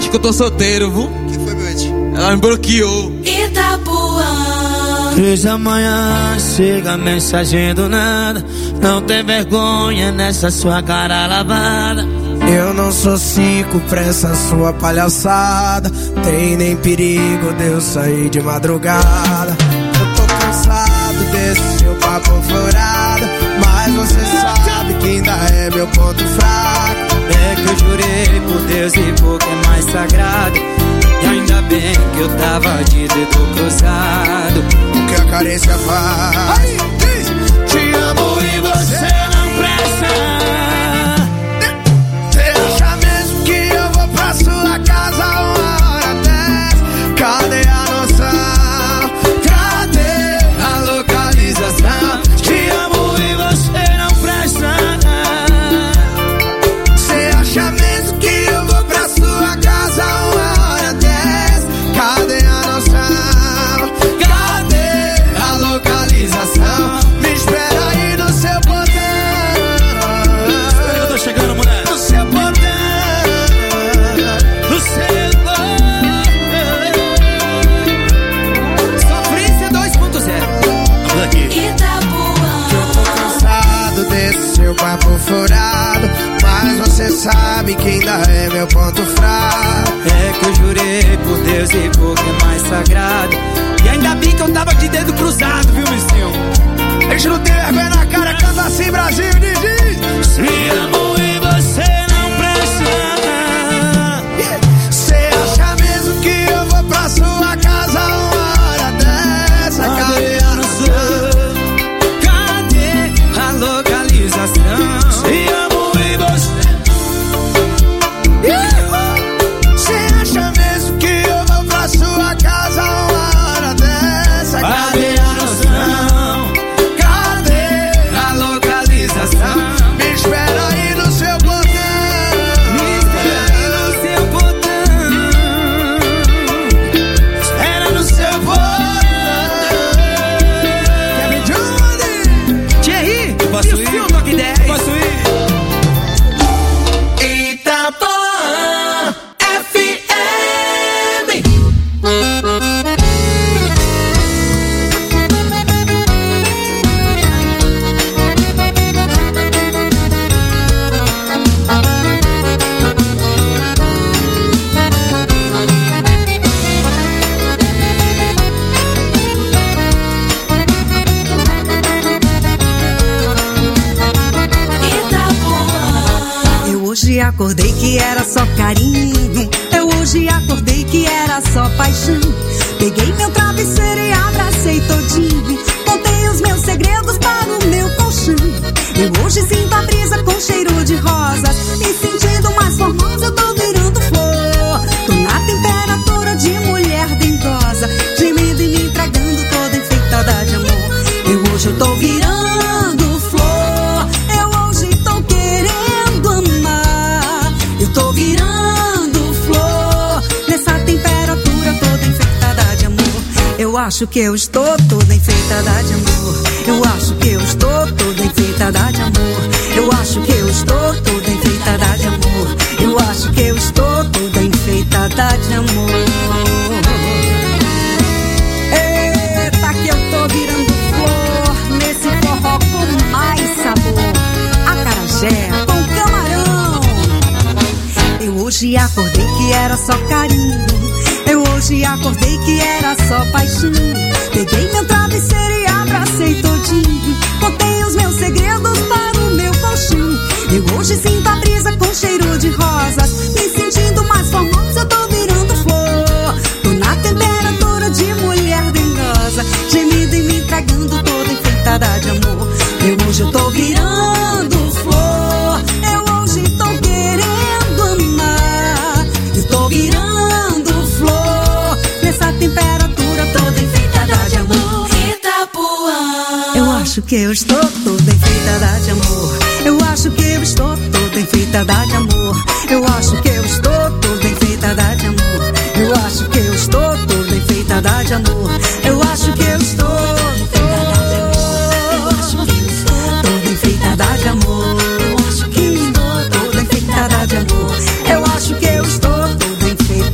que eu tô solteiro, viu? Que foi, Bete? Ela me bloqueou. Itapuã. Três da manhã, chega a mensagem do nada. Não tem vergonha nessa sua cara lavada. Eu não sou cinco pra essa sua palhaçada. Tem nem perigo de eu sair de madrugada. Eu tô cansado desse seu papo furado, mas você sabe que ainda é meu ponto fraco. É que eu jurei por Deus e por que é mais sagrado. E ainda bem que eu tava de dedo cruzado. O que a carência faz? Aí, diz, te amo e você não presta. Você acha mesmo que eu vou pra sua casa uma hora dessa? Cadê a noção? Cadê a localização? Te amo e você não presta. Você acha mesmo que eu vou pra sua casa uma hora dessa? Cadê a noção? Cadê a localização? Me espera aí no seu portão. Eu tô chegando, mulher. No seu portão. No seu portão. Sofrência dois ponto zero. Vamos aqui. Itapuã. Eu tô cansado desse seu papo furado, mas você sabe que ainda é meu ponto fraco. É que eu jurei por Deus e por que é mais sagrado. E ainda bem que eu tava de dedo cruzado, viu, Missinho? A gente não tem vergonha na cara, canta assim, Brasil, diz, diz. Me amo e você não presta. Você acha mesmo que eu vou pra sua casa uma hora dessa? Cadê a noção? Cadê a localização? Te amo e você. Você acha mesmo que eu vou pra sua casa uma hora dessa? Cadê a noção? Cadê a localização? Me espera aí no seu portão. Me espera aí no seu portão. Espera no seu portão. Kevin Johnny. Thierry, Posso e o ir? seu Toque dez? Posso ir? Itapuã F M. Eu hoje acordei que era só carinho. Eu hoje acordei que era só paixão. Peguei meu travesseiro e abracei todinho. Contei os meus segredos para o meu colchão. Eu hoje sinto a brisa com cheiro de rosas. Me sentindo mais formosa, eu tô virando flor. Tô na temperatura de mulher dengosa, gemendo e me entregando toda enfeitada de amor. Eu hoje eu tô virando flor. Eu hoje tô querendo amar. Eu tô virando flor. Nessa temperatura toda enfeitada de amor. Eu acho que eu estou toda enfeitada de amor. Eu acho que eu estou toda enfeitada de amor. Eu acho que eu estou toda enfeitada de amor. Eu acho que eu estou toda enfeitada de amor. Eita, que eu tô virando flor nesse forró com mais sabor. Acarajé com camarão. Eu hoje acordei que era só carinho. Eu hoje acordei que era só paixão. Peguei meu travesseiro e abracei todinho. Contei os meus segredos para o meu colchão. Eu hoje sinto a brisa com cheiro de rosas. Me sentindo mais formosa, eu tô virando flor. Tô na temperatura de mulher dengosa, gemida e me entregando toda enfeitada de amor. Eu hoje eu tô virando flor. Eu hoje tô querendo amar. Eu tô virando flor. Nessa temperatura toda enfeitada de amor. Itapuã. Eu acho que eu estou toda enfeitada de amor. Eu acho que eu estou toda enfeitada de amor. Eu acho que eu estou toda enfeitada de amor. Eu acho que eu estou toda enfeitada de amor. Eu acho que eu estou toda enfeitada de amor. Eu acho que eu estou toda enfeitada de amor. Eu acho que eu estou toda enfeitada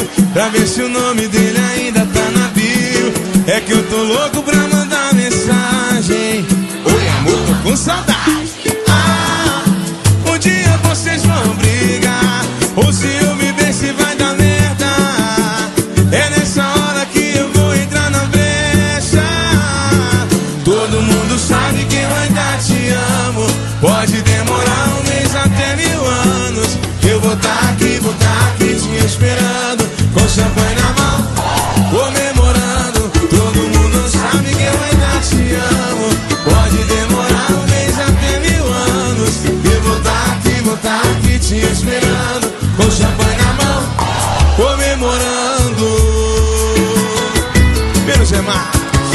pra ver se o nome dele ainda tá na bio. É que eu tô louco pra mandar mensagem. Oi amor, tô com saudade. Ah, um dia vocês vão brigar, ou se eu me ver se vai dar merda. É nessa hora que eu vou entrar na brecha. Todo mundo sabe que eu ainda te amo. Pode demorar um mês até mil anos. Eu vou tá aqui, vou tá aqui te esperando, com champanhe na mão, comemorando. Todo mundo sabe que eu ainda te amo. Pode demorar um mês até mil anos. Eu vou tá aqui, vou tá aqui te esperando, com champanhe na mão, comemorando. Menos é mais.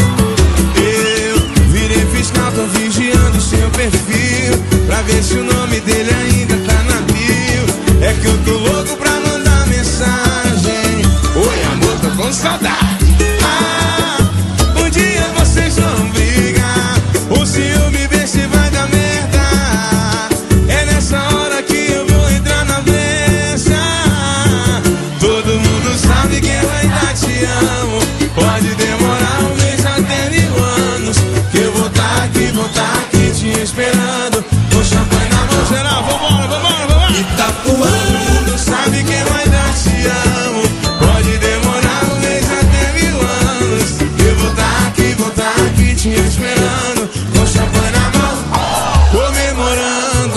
Eu virei fiscal, tô vigiando seu perfil, pra ver se o nome dele ainda tá na bio. É que eu tô louco pra mandar mensagem. Oi amor, tô com saudade. Ah, um dia vocês vão brigar, ou se eu me ver se vai dar merda. É nessa hora que eu vou entrar na brecha. Todo mundo sabe que eu ainda te amo. Pode demorar um mês até mil anos. Que eu vou tá aqui, vou tá aqui te esperando, com champanhe na mão. Geral, vambora, vambora, vambora. Itapuã, todo mundo sabe que eu ainda te amo. Pode demorar um mês até mil anos. Eu vou tá aqui, vou tá aqui te esperando, com champanhe na mão, comemorando.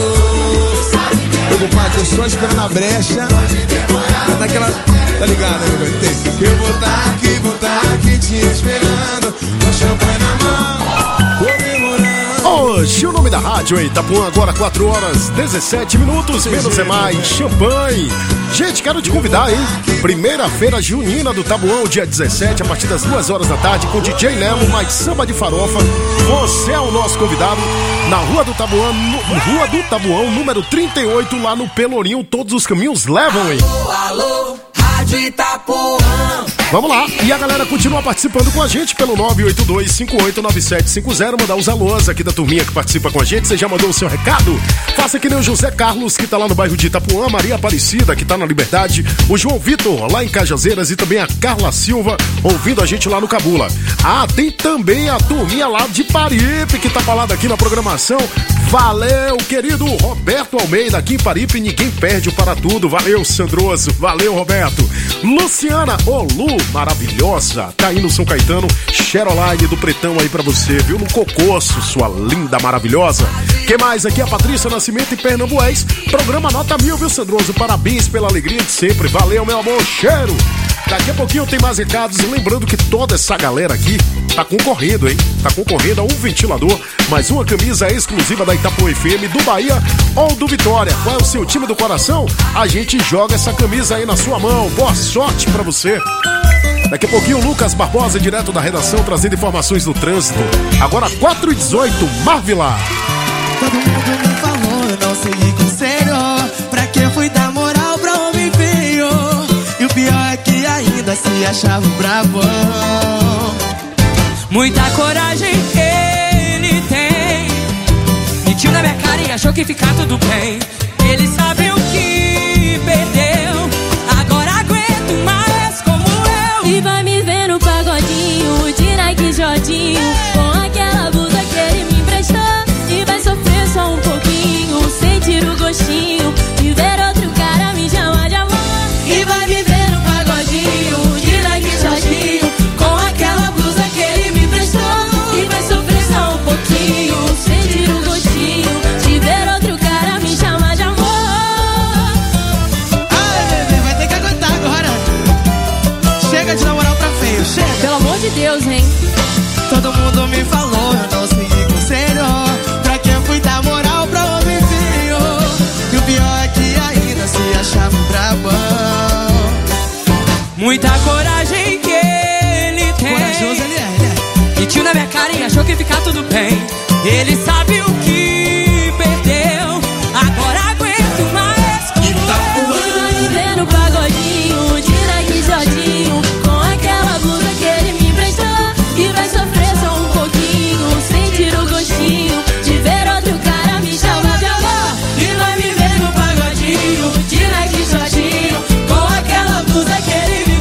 Meu compadre, eu só esperando a brecha. Daquela, tá ligado, né, meu irmão? Eu vou tá aqui, vou tá aqui te esperando, com champanhe na mão, comemorando. Hoje o nome da rádio é Itapuã, agora quatro horas dezessete minutos, menos é mais, champanhe. Gente, quero te convidar, hein? Primeira-feira junina do Tabuão, dia dezessete, a partir das duas horas da tarde, com D J Lemo, mais samba de farofa. Você é o nosso convidado, na Rua do Tabuão, no, Rua do Tabuão, número trinta e oito, lá no Pelourinho. Todos os caminhos levam, hein? Alô, alô, Rádio Itapuã. Vamos lá, e a galera continua participando com a gente pelo nove oito dois, cinco oito nove sete cinco zero. Mandar os alôs aqui da turminha que participa com a gente. Você já mandou o seu recado? Faça que nem o José Carlos, que tá lá no bairro de Itapuã, Maria Aparecida, que tá na Liberdade, o João Vitor, lá em Cajazeiras, e também a Carla Silva, ouvindo a gente lá no Cabula. Ah, tem também a turminha lá de Paripe, que tá falando aqui na programação. Valeu, querido Roberto Almeida, aqui em Paripe, ninguém perde o Para Tudo. Valeu, Sandroso, valeu, Roberto. Luciana, ô Lu, maravilhosa, tá aí no São Caetano, Cheroline do Pretão aí pra você, viu? No Cocoço, sua linda, maravilhosa. Quem mais aqui? A Patrícia Nascimento e Pernambués. Programa nota mil, viu, Sandroso? Parabéns pela alegria de sempre. Valeu, meu amor, cheiro. Daqui a pouquinho tem mais recados. Lembrando que toda essa galera aqui tá concorrendo, hein? Tá concorrendo a um ventilador, mais uma camisa exclusiva da Itapuã F M, do Bahia ou do Vitória. Qual é o seu time do coração? A gente joga essa camisa aí na sua mão. Boa sorte pra você. Daqui a pouquinho, Lucas Barbosa, direto da redação, trazendo informações do trânsito. Agora, quatro e dezoito, Marvila. Todo mundo me falou, eu não segui conselho. Pra que fui dar moral pra homem feio? E o pior é que ainda se achava brabão. Muita coragem ele tem. Mentiu na minha cara e achou que ficar tudo bem. Ele sabe o que perdeu. Agora aguento mais como eu. E vai me ver no pagodinho de Nike Jordinho, com aquela blusa que ele me emprestou. E vai sofrer só um pouquinho, sentir o gostinho de ver outro cara me chamar de amor. E vai me ver no pagodinho de Nike Jordinho, com aquela blusa que ele me emprestou. E vai sofrer só um pouquinho, sentir o gostinho de ver outro cara me chamar de amor. Ai, bebê, vai ter que aguentar agora. Chega de namorar pra feio, chega. Pelo amor de Deus, hein? Todo mundo me falou, eu não segui conselho. Pra que fui dar moral pra homem feio? E o pior é que ainda se achava um brabão. Muita coragem que ele tem. Corajoso ele é, ele é. Mentiu na minha cara e achou que ficar tudo bem. Ele sabe o que perdeu. Agora aguento mais como eu. E vai me ver no pagodinho de Nike Jordinho, com aquela blusa que ele me emprestou. E vai sofrer só um pouquinho, sentir o gostinho de ver outro cara me chamar de amor. E vai me ver no pagodinho de Nike Jordinho, com aquela blusa que ele me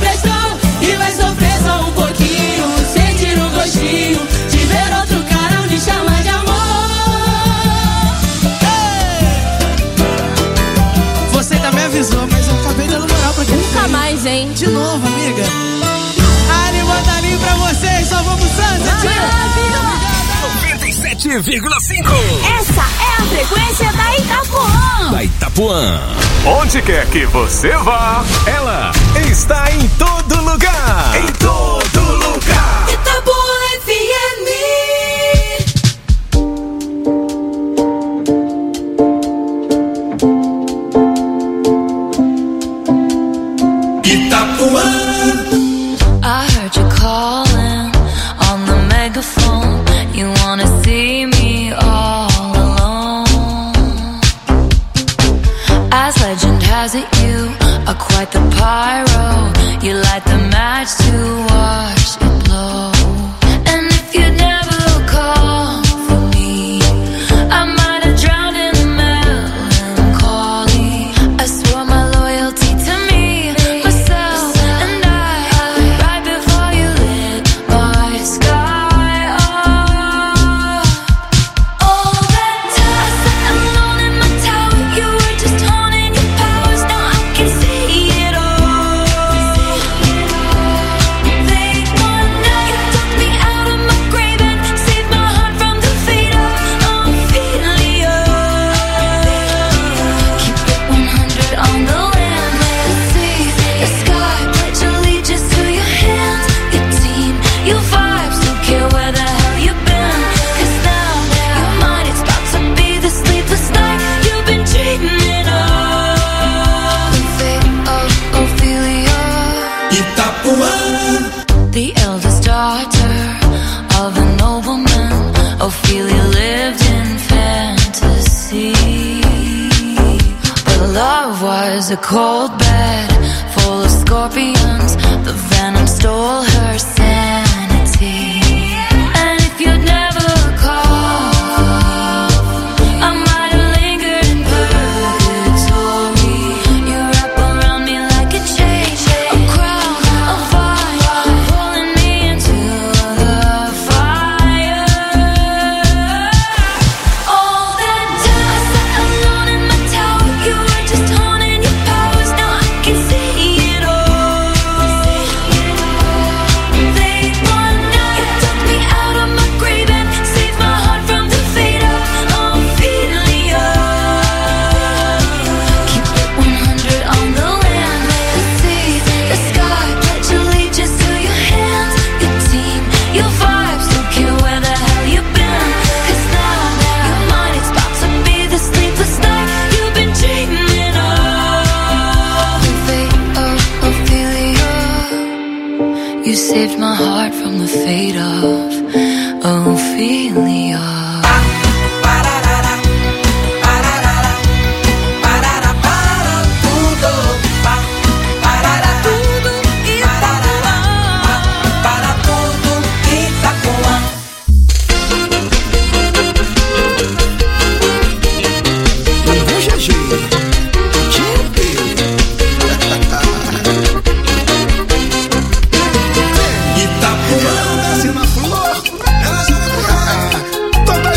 novo, amiga. Ali, bota ali pra vocês, só vamos Santos. noventa e sete vírgula cinco. Essa é a frequência da Itapuã. Da Itapuã. Onde quer que você vá, ela está em todo lugar. Em todo lugar. Itapuã F M. I heard you calling on the megaphone. You wanna see me all alone. As legend has it, you are quite the pyro. You light the match to watch it blow. And if you never call for me, I might have drowned in the melancholy. I swore my loyalty to me, myself, and I. Right before you lit my sky up. All that time I sat alone in my tower, you were just honing your powers. Now I can see it all. They want now you took me out of my grave and saved my heart from the fate of Ophelia. Keep it one hundred on the land, let's see the sky. Pledge allegiance to your hands, your team, your vibes. Don't care where the hell you've been, 'cause now your mind is about to be the sleepless night you've been dreaming of. The fate of Ophelia. Itapuã. The eldest daughter of a nobleman, Ophelia lived in fantasy. But love was a cold bed full of scorpions. The venom stole her sanity. And if you'd never call, I might have lingered in purgatory. You wrap around me like a chain, a crown, a fire, pulling me into the fire. All that time I sat alone in my tower, you were just honing your powers. Now I can see it all. They want now you took me out of my grave and saved my heart from the fate of Ophelia. Keep it one hundred on the land, let's see the sky. Pledge allegiance to your hands, your team, your vibes. Don't care where the hell you've been, 'cause now your mind is about to be the sleepless night you've been dreaming of. The fate of Ophelia. You saved my heart from the fate of Ophelia. Itapuã, nasce na flor, ela já vai. Toda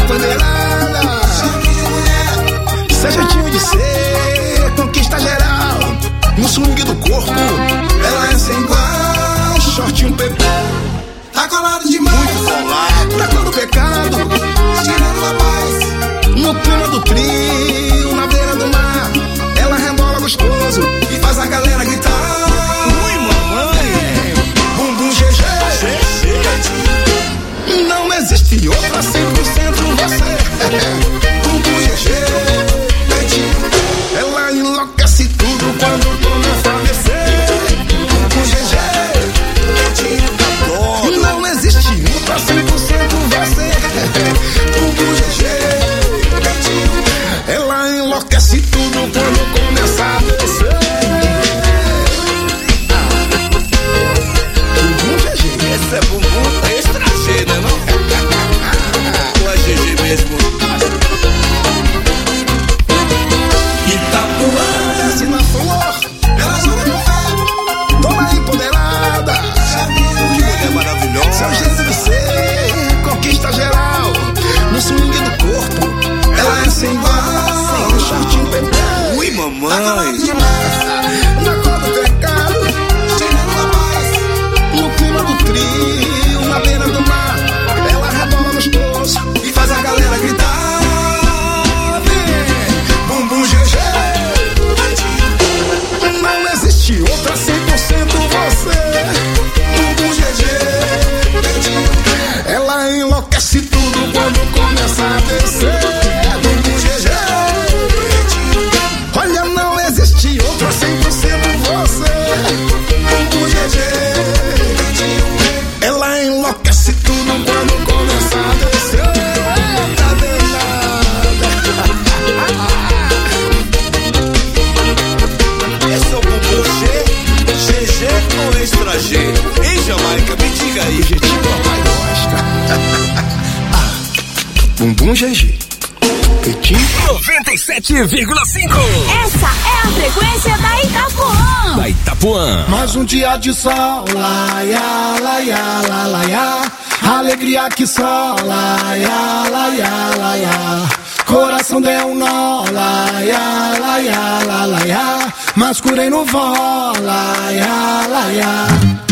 Dona G, em Jamaica, me diga aí. Do jeitinho que o papai gosta. Ah, bumbum G G. Peitinho. noventa e sete vírgula cinco. Essa é a frequência da Itapuã. Da Itapuã. Mais um dia de sol, laia, laia, la, laia. Alegria que só, laia, laia, laia. Coração deu um nó, laia, laia, la, laia. Mas curei no vó, laia, laia.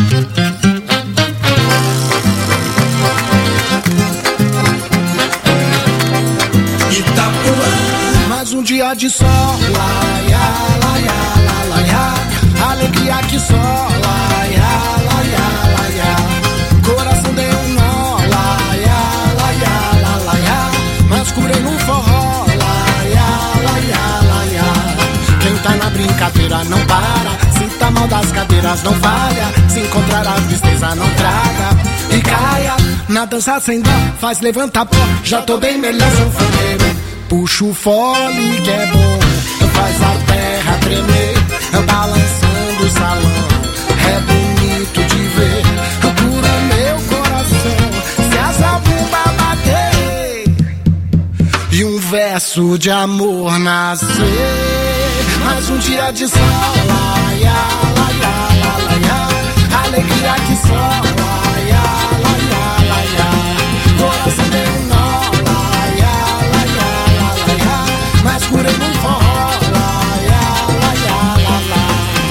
Itapuã. Mais um dia de sol, laia, laia, la, laia. Alegria que só, laia, laia, laia. Coração deu um nó, laia, laia, la, laia. Mas curei no forró, laia, laia, laia. Quem tá na brincadeira não para, se tá mal das cadeiras não falha, se encontrar a tristeza não traga e caia. Na dança sem dó, faz levantar pó, já tô bem melhor sanfoneiro. Puxa o fole que é bom, faz a terra tremer, balançando o salão, é bonito de ver, cura meu coração, se a zabumba bater e um verso de amor nascer. Mais um dia de sol, laia, laia, la, laia. Alegria que só, laia, laia, laia. Coração deu um nó, laia, laia, la, laia. Mas curei no forró, laia, laia, la, la.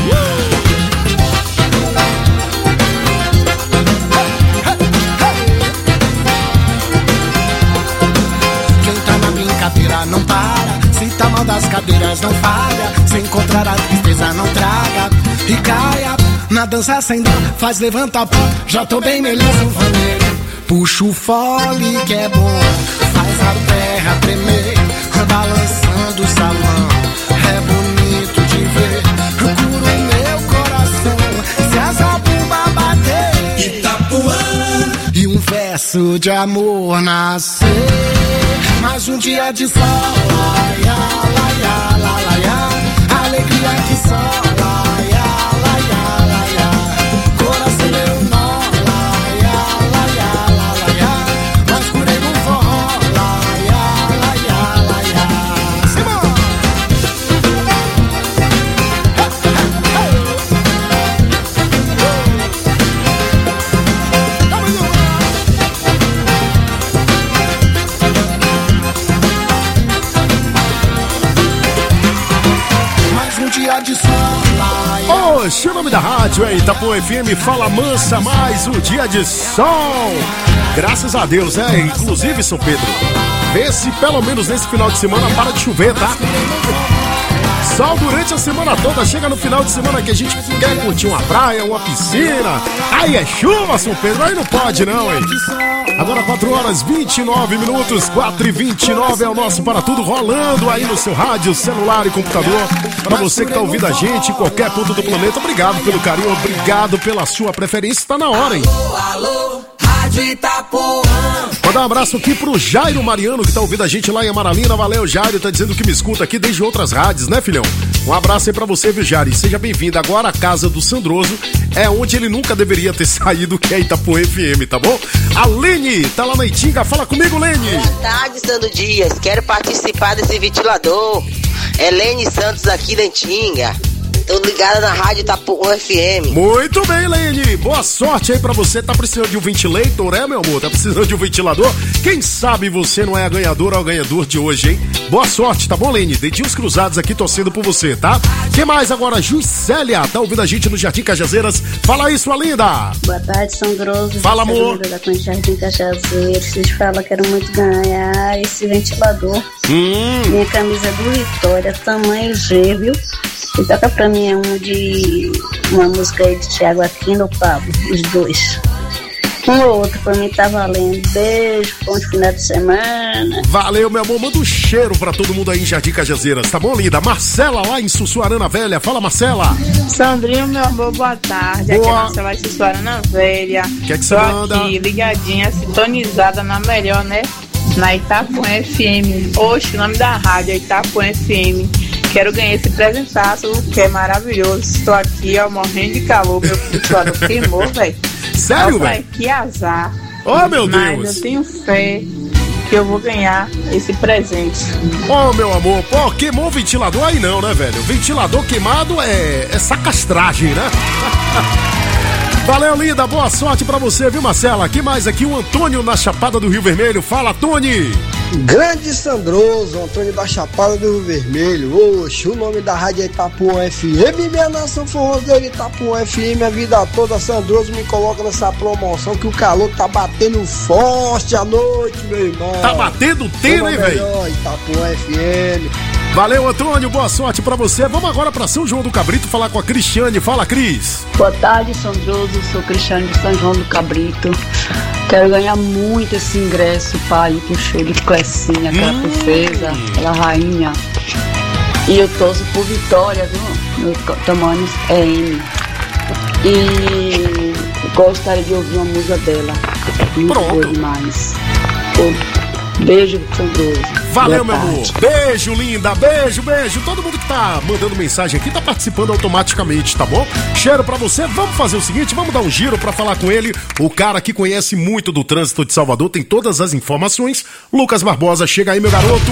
Quem tá na brincadeira não para, se tá mal das cadeiras não falha, se encontrar a tristeza não traga e caia. Na dança sem dó, faz levantar pó, já tô bem melhor sanfoneiro. Puxa o fole que é bom, faz a terra tremer, balançando o salão, é bonito de ver, cura o meu coração, se a zabumba bater Itapuã e um verso de amor nascer. Mais um dia de sol, laia, laia, la, laia. Alegria que só, laia, laia, laia. Coração meu nó, laia, laia, la, laia. Mas curei no forró, laia, laia, laia. Simão! Dia de sol, laia. Oxe, o nome da rádio é Itapuã F M, fala mansa mais um dia de sol. Graças a Deus, é, inclusive, São Pedro, vê se pelo menos nesse final de semana para de chover, tá? Sol durante a semana toda, chega no final de semana que a gente quer curtir uma praia, uma piscina. Aí é chuva, São Pedro, aí não pode não, hein? Agora quatro horas e vinte e nove minutos, quatro e vinte e nove é o nosso Para Tudo rolando aí no seu rádio, celular e computador. Para você que tá ouvindo a gente em qualquer ponto do planeta, obrigado pelo carinho, obrigado pela sua preferência, tá na hora, hein? Alô, alô, Rádio Itapuã. Vou dar um abraço aqui pro Jairo Mariano, que tá ouvindo a gente lá em Amaralina. Valeu, Jairo, tá dizendo que me escuta aqui desde outras rádios, né, filhão? Um abraço aí pra você, viu, Jairo? Seja bem-vindo. Agora a casa do Sandroso é onde ele nunca deveria ter saído, que é Itapuã F M, tá bom? A Lene tá lá na Itinga, fala comigo, Lene. Boa tarde, Sandro Dias, quero participar desse ventilador. É Lene Santos aqui da Itinga. Tô ligada na rádio Itapuã F M. Muito bem, Lene. Boa sorte aí pra você. Tá precisando de um ventilator, é, meu amor? Tá precisando de um ventilador? Quem sabe você não é a ganhadora ou o ganhador de hoje, hein? Boa sorte, tá bom, Lene? Dedinhos cruzados aqui torcendo por você, tá? Quem mais agora? Juscelia, tá ouvindo a gente no Jardim Cajazeiras. Fala aí, sua linda. Boa tarde, Sandroso. Fala, amor. Da Jardim Cajazeiras. Vocês falam que quero muito ganhar esse ventilador. Hum. Minha camisa do Vitória, tamanho G, viu? E toca pra mim é um de uma música aí de Thiago Aquino, Pablo, os dois. Um ou outro pra mim tá valendo. Beijo, bom final de semana. Valeu, meu amor. Manda um cheiro pra todo mundo aí em Jardim Cajazeiras, tá bom, linda? Marcela lá em Sussuarana Velha. Fala, Marcela. Sandrinho, meu amor, boa tarde. Boa. Aqui é Marcela em Sussuarana Velha. O que é que você Tô manda? aqui, ligadinha, sintonizada na melhor, né? Na Itapuã F M. Oxe, o nome da rádio é Itapuã F M. Quero ganhar esse presentaço que é maravilhoso. Estou aqui, ó, morrendo de calor. Meu ventilador queimou, velho. Sério, velho? velho? Que azar. Oh, meu Mas Deus. eu tenho fé que eu vou ganhar esse presente. Ô, oh, meu amor, pô, queimou o ventilador aí não, né, velho? Ventilador queimado é, é sacastragem, né? Valeu, linda, boa sorte pra você, viu, Marcela? Aqui mais aqui o Antônio na Chapada do Rio Vermelho. Fala, Tony! Grande Sandroso, Antônio da Chapada do Rio Vermelho. Oxe, o nome da rádio é Itapuã F M, minha nação forrozeira Itapuã F M, a vida toda. Sandroso me coloca nessa promoção que o calor tá batendo forte à noite, meu irmão. Tá batendo teno, hein, velho? Itapuã F M. Valeu, Antônio, boa sorte pra você. Vamos agora pra São João do Cabrito falar com a Cristiane. Fala, Cris. Boa tarde, Sandroso. Sou Cristiane de São João do Cabrito. Quero ganhar muito esse ingresso para ir pro show de Clecinha, aquela hum. princesa, aquela rainha. E eu torço por Vitória, viu? Meu tamanho é M. E gostaria de ouvir uma música dela. Muito Pronto. boa demais. Beijo, Sandroso. Valeu, meu amor. Beijo, linda. Beijo, beijo. Todo mundo que tá mandando mensagem aqui tá participando automaticamente, tá bom? Cheiro pra você. Vamos fazer o seguinte, vamos dar um giro pra falar com ele. O cara que conhece muito do trânsito de Salvador, tem todas as informações. Lucas Barbosa, chega aí, meu garoto.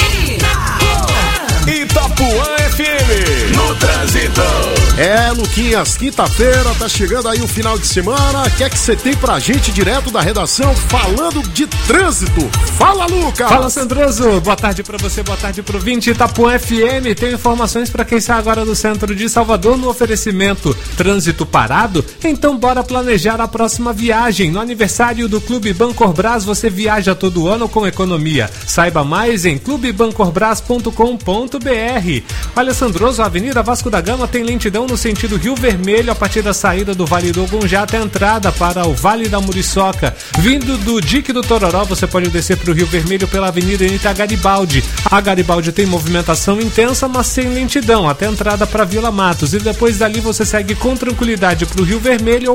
Itapuã F M, no trânsito. É, Luquinhas, quinta-feira, tá chegando aí o final de semana. O que é que você tem pra gente direto da redação falando de trânsito? Fala, Lucas! Fala, Sandroso! Boa tarde pra você, boa tarde pro vinte Itapuã F M. Tem informações pra quem sai agora do centro de Salvador no oferecimento Trânsito Parado? Então bora planejar a próxima viagem. No aniversário do Clube Bancorbras, você viaja todo ano com economia. Saiba mais em clube bancorbras ponto com ponto br. Olha, Sandroso, a Avenida Vasco da Gama tem lentidão no sentido Rio Vermelho a partir da saída do Vale do Gonjá até a entrada para o Vale da Muriçoca. Vindo do Dique do Tororó, você pode descer para o Rio Vermelho pela Avenida Anita Garibaldi. A Garibaldi tem movimentação intensa, mas sem lentidão até a entrada para Vila Matos. E depois dali você segue com tranquilidade para o Rio Vermelho